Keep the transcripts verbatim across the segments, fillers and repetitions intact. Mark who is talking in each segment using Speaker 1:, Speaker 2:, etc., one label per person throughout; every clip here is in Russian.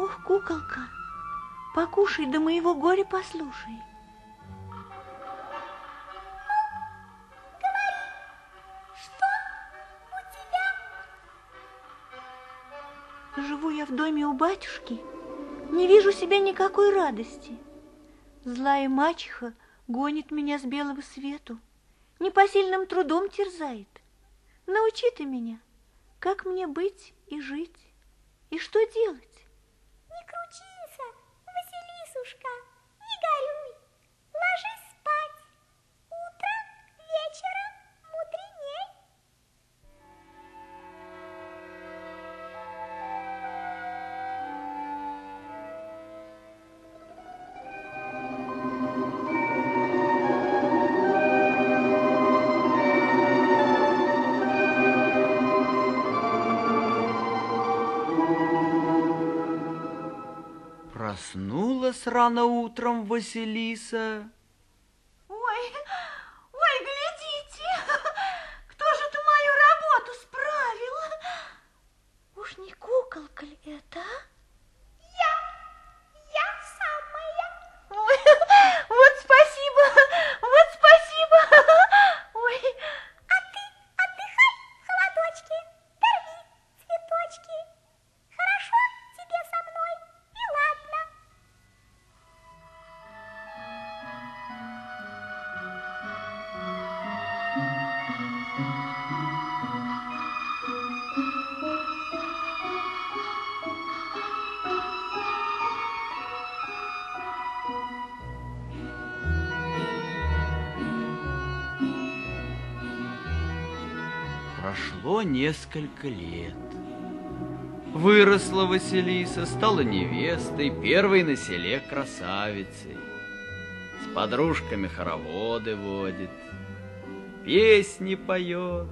Speaker 1: Ох, куколка, покушай, да моего горя послушай. Живу я в доме у батюшки, не вижу себе никакой радости. Злая мачеха гонит меня с белого свету, непосильным трудом терзает. Научи ты меня, как мне быть и жить, и что делать?
Speaker 2: Не кручинься, Василисушка, не горюй, ложись спать. Утром, вечером мудреней.
Speaker 3: Проснулась рано утром Василиса.
Speaker 1: Ой, ой, глядите, кто же это мою работу справил? Уж не куколка ли это, а?
Speaker 2: Я, я самая.
Speaker 1: Ой, вот спасибо, вот спасибо. Ой.
Speaker 2: А ты отдыхай в холодочке, торви цветочки. Хорошо тебе со мной, и ладно.
Speaker 3: Прошло несколько лет. Выросла Василиса, стала невестой, первой на селе красавицей. С подружками хороводы водит, песни поет.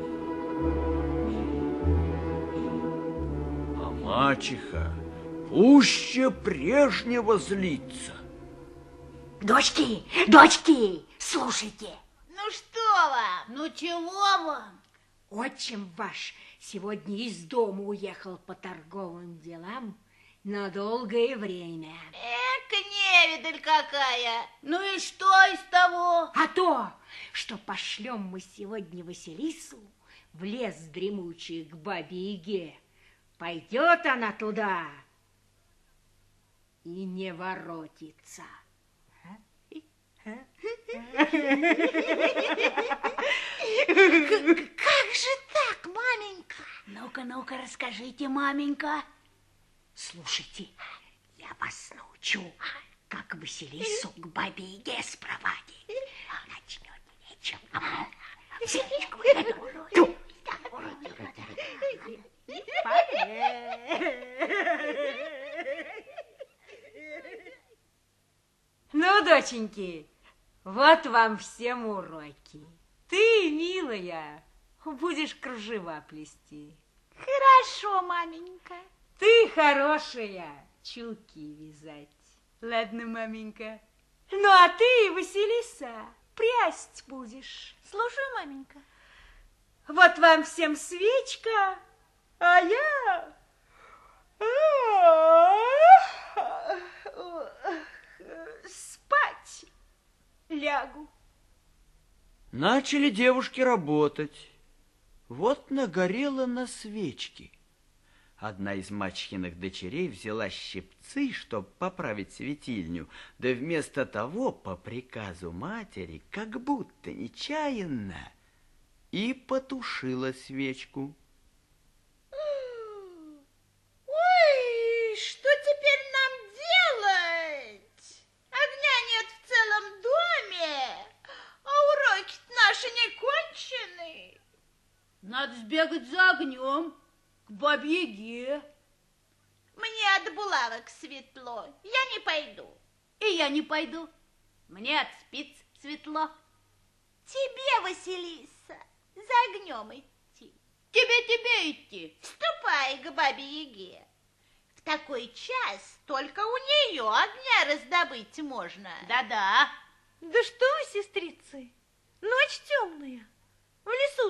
Speaker 3: А мачеха пуще прежнего злится.
Speaker 4: Дочки, дочки, слушайте.
Speaker 5: Ну что вам? Ну чего вам?
Speaker 4: Отчим ваш сегодня из дома уехал по торговым делам на долгое время.
Speaker 5: Эк, невидаль какая! Ну и что из того?
Speaker 4: А то, что пошлем мы сегодня Василису в лес дремучий к бабе Яге. Пойдет она туда и не воротится.
Speaker 5: Как же так, маменька?
Speaker 4: Ну-ка, ну-ка, расскажите, маменька. Слушайте, я вас научу, как Василису к бабе Яге спровадить. Начнет вечером. Василичку, ту. Ну, доченьки, вот вам всем уроки. Ты, милая, будешь кружева плести.
Speaker 5: Хорошо, маменька.
Speaker 4: Ты, хорошая, чулки вязать. Ладно, маменька. Ну, а ты, Василиса, прясть будешь.
Speaker 1: Слушаю, маменька.
Speaker 4: Вот вам всем свечка, а я... спать лягу.
Speaker 3: Начали девушки работать. Вот нагорело на свечке. Одна из мачехиных дочерей взяла щипцы, чтобы поправить светильню, да вместо того, по приказу матери, как будто нечаянно, и потушила свечку.
Speaker 5: Ой, что теперь нам делать? Огня нет в целом доме, а уроки наши не кончены. Надо сбегать за огнем к бабе Яге. Мне от булавок светло, я не пойду. И я не пойду, мне от спиц светло. Тебе, Василиса, за огнем идти. Тебе, тебе идти. Ступай к бабе Яге. В такой час только у нее огня раздобыть можно. Да-да.
Speaker 1: Да что вы, сестрицы, ночь темная, в лесу